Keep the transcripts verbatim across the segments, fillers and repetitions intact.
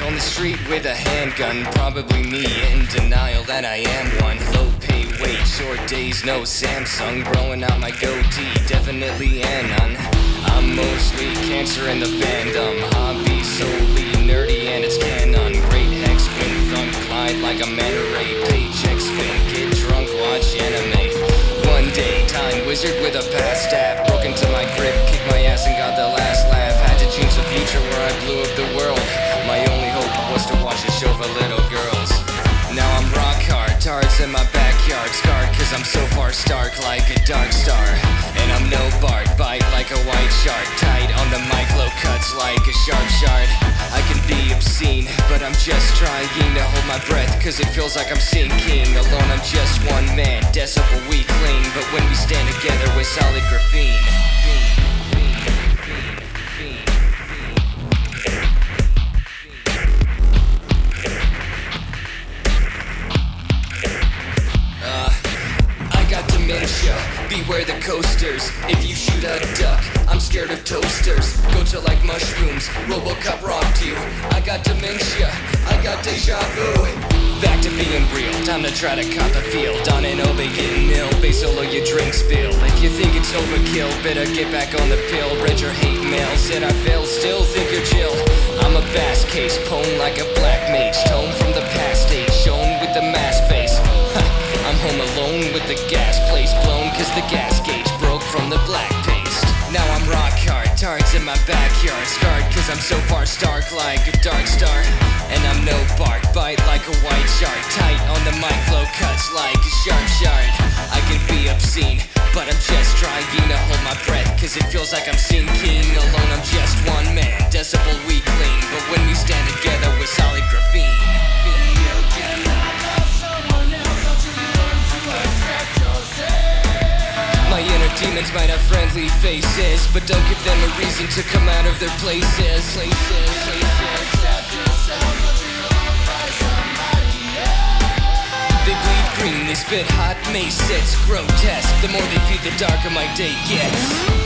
on the street with a handgun. Probably me, in denial that I am one. Low pay wage, short days, no Samsung. Growing out my goatee, definitely anon. I'm mostly cancer in the fandom. Hobby solely nerdy and it's canon. Great hex, win, thump, glide like a manta ray. Paycheck spin, get drunk, watch anime. One day, time wizard with a past staff. Broke into my crib, kicked my ass and got the last laugh. Had to change the future where I blew up the world. My only hope was to watch a show for little girls. Now I'm rock hard, tards in my backyard. Scarred cause I'm so far stark like a dark star. And I'm no Bart, bite like a white shark. Tight on the mic, low cuts like a sharp shard. I can be obscene, but I'm just trying to hold my breath cause it feels like I'm sinking. Alone I'm just one man, decibel weakling. But when we stand together we're solid graphene. Beware the coasters, if you shoot a duck, I'm scared of toasters. Go to like mushrooms, Robocop robbed you. I got dementia, I got deja vu. Back to being real, time to try to cop the field. On an obey getting ill, base solo your drink spill. If you think it's overkill, better get back on the pill. Read your hate mail, said I failed, still think you're chill. I'm a bass case, pwned like a black mage. Tone from the past stage, shown with the mask face. I'm home alone with the gas place blown cause the gas gauge broke from the black paste. Now I'm rock hard, tards in my backyard. Scarred cause I'm so far stark like a dark star. And I'm no bark, bite like a white shark. Tight on the mic, flow cuts like a sharp shard. I can be obscene, but I'm just trying to hold my breath cause it feels like I'm sinking. Alone I'm just one man, decibel weakling. But when we stand together we're solid graphene. My inner demons might have friendly faces, but don't give them a reason to come out of their places. They bleed green, they spit hot mace, it's grotesque. The more they feed the darker my day gets.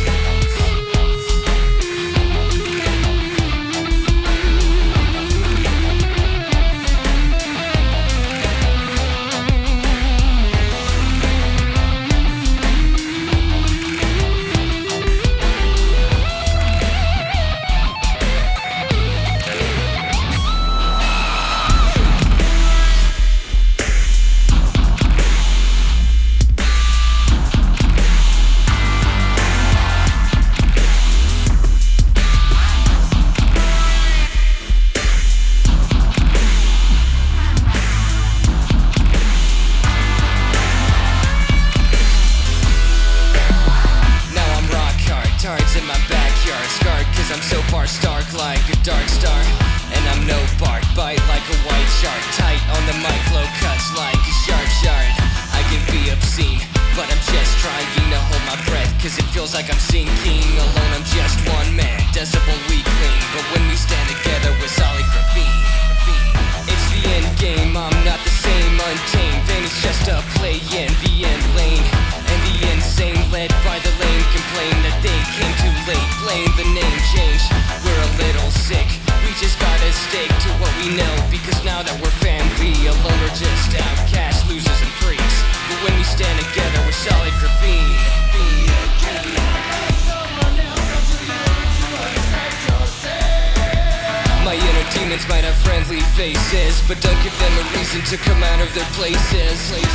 Tards in my backyard, scarred cause I'm so far stark like a dark star. And I'm no bark, bite like a white shark. Tight on the mic, flow cuts like a sharp shard. I can be obscene, but I'm just trying to hold my breath cause it feels like I'm sinking. Alone I'm just one man, decibel weakling. But when we stand together we're solid graphene. It's the end game, I'm not the same, untamed. Vain is just a play in the end lane. And the insane led by the lame complain that they came too late. Blame the name change, we're a little sick. We just gotta stick to what we know, because now that we're family, alone we're just outcasts, losers and freaks. But when we stand together we're solid graphene. My inner demons might have friendly faces, but don't give them a reason to come out of their places.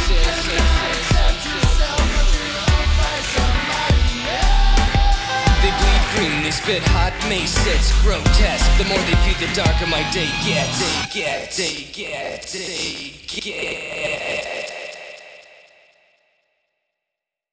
They bleed green, they spit hot mace, it's grotesque. The more they feed the darker my day gets. They get, they get, they get.